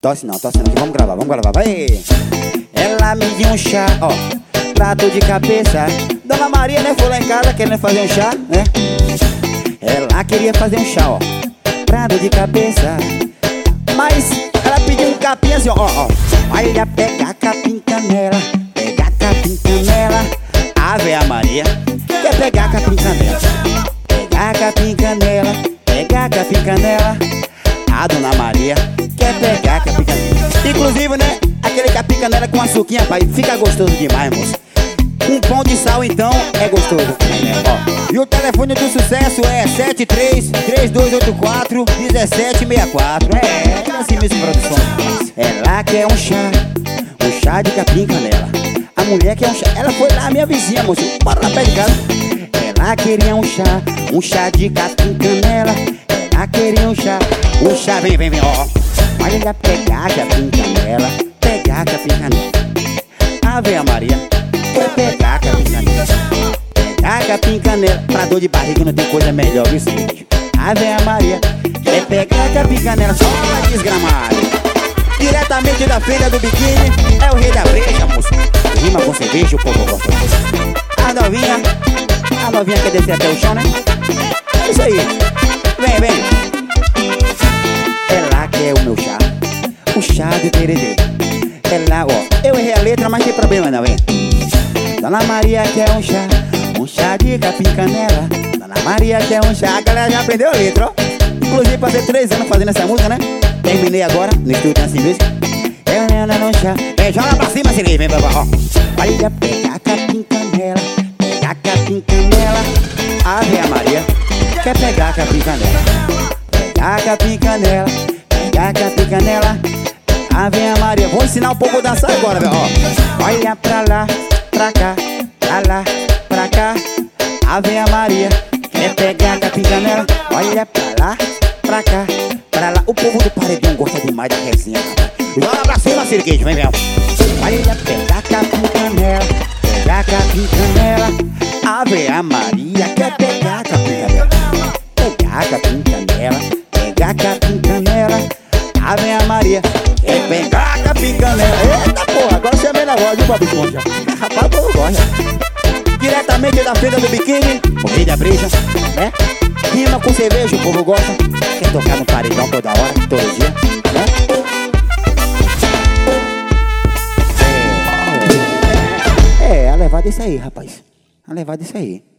Tosse não, aqui, vamos gravar, vai! Ela me deu um chá, ó, pra dor de cabeça. Dona Maria, né, foi lá em casa querendo fazer um chá, né? Ela queria fazer um chá, ó, pra dor de cabeça. Mas ela pediu um capim assim, ó. Olha, pega capim canela, pega capim canela. Ave a Maria, quer pegar capim canela. Pega capim canela, pega capim canela. A Dona Maria quer pegar capim canela. Inclusive, né, aquele capim canela com açuquinha, pai, fica gostoso demais, moço. Um pão de sal, então, é gostoso, ó. E o telefone do sucesso é 73-3284-1764. É assim mesmo, produção. Ela quer um chá de capim canela. A mulher quer um chá, ela foi lá, minha vizinha, moço, bora lá perto de casa. Ela queria um chá de capim canela. Ela queria um chá, vem, ó. Olha, pegar capim canela, pegar capim canela. Ave a Maria, quer pegar capim canela. Pegar capim canela, pra dor de barriga não tem coisa melhor, viu, seguinte? Ave a Maria, quer pegar capim canela, só desgramado. Diretamente da feira do biquíni, é o rei da breja, moço. Rima com cerveja, o povo gosta. A novinha quer descer até o chão, né? É isso aí. Vem. Ela quer o meu chá, o chá de tererê. Ela, ó, eu errei a letra, mas tem problema não, hein? Dona Maria quer um chá de capim canela. Dona Maria quer um chá, a galera já aprendeu a letra, ó. Inclusive passei 3 anos fazendo essa música, né? Terminei agora, no estúdio assim mesmo. No chá, joga pra cima, se liga, vem, ó. Olha, pegar capim canela, pegar capim canela. Ave a Maria, quer pegar capim canela. Pegar capim canela, pegar capim canela. Ave a Maria, vou ensinar o povo a dançar agora, velho, ó. Olha pra lá, pra cá, pra lá, pra cá. Ave a Maria, quer pegar capim canela. Olha pra lá, pra cá, pra lá. O povo do paredão gosta demais da resenha, rapaz. Joga pra cima, Siriguete, vem, Olha, pegar capim canela, pegar capim canela. Ave a Maria, quer pegar capim canela. Pegar capim canela, pegar capim canela. Ave a Maria, quer pegar capim canela. Eita porra, agora chamei na voz, viu, Bob Esponja? Rapaz, o povo gosta. Diretamente da feira do biquíni, o rei da breja, né? Rima com cerveja, o povo gosta. Quer tocar no paredão toda hora, todo dia, né? A levada é isso aí, rapaz. A levada é isso aí.